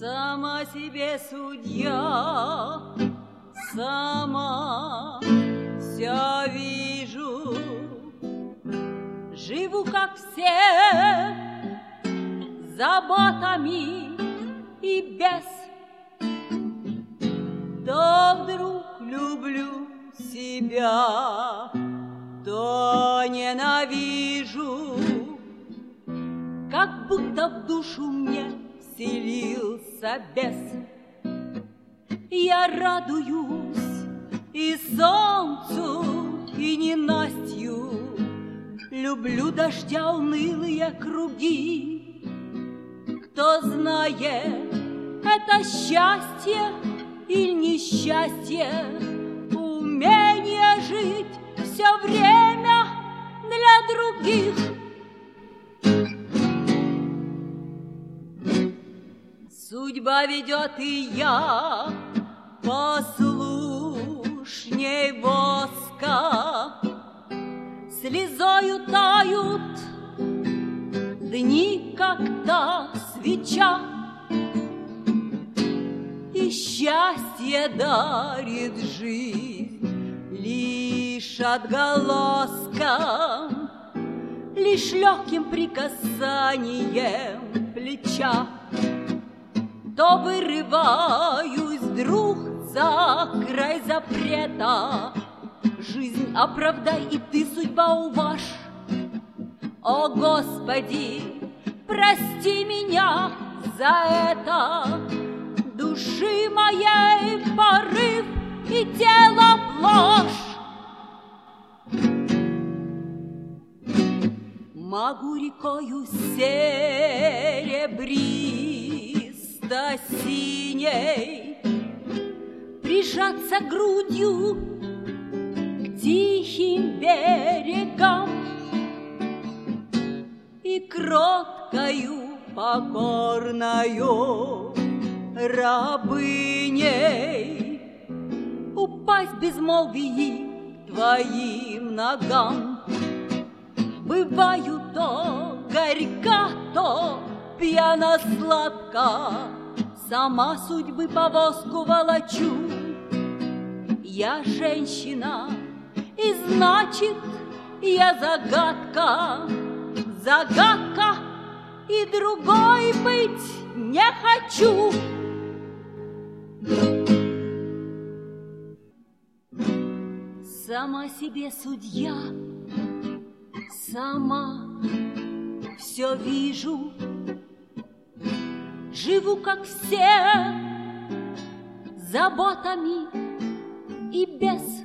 Сама себе судья, сама все вижу, живу как все, заботами и без. То вдруг люблю себя, то ненавижу, как будто в душу мне вселился бес. Я радуюсь и солнцу, и ненастью, люблю дождя унылые круги. Кто знает, это счастье или несчастье, умение жить все время для других. Судьба ведет, и я послушней воска. Слезою тают дни, как та свеча, и счастье дарит жизнь лишь отголоском, лишь легким прикасанием плеча. То вырываюсь вдруг за край запрета. Жизнь оправдай, и ты, судьба, уважь. О, Господи, прости меня за это. Души моей порыв и тела ложь. Могу рекою серебристо-синей прижаться грудью к тихим берегам и кроткою покорною рабыней упасть в безмолвии к твоим ногам. Бываю то горька, то пьяно-сладка, сама судьбы повозку волочу. Я женщина, и значит, я загадка, загадка, и другой быть не хочу. Сама себе судья, сама все вижу, живу как все, заботами и без.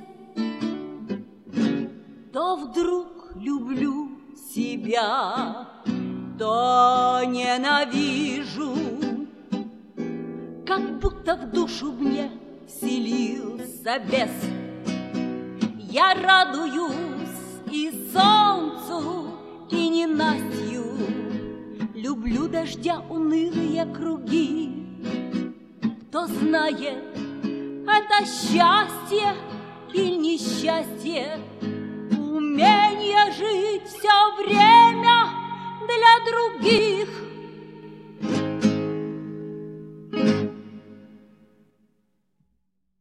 То вдруг люблю себя, то ненавижу, как будто в душу мне вселился бес. Я радуюсь и солнцу, и ненастью, люблю дождя унылые круги. Кто знает, это счастье или несчастье, умение жить все время для других.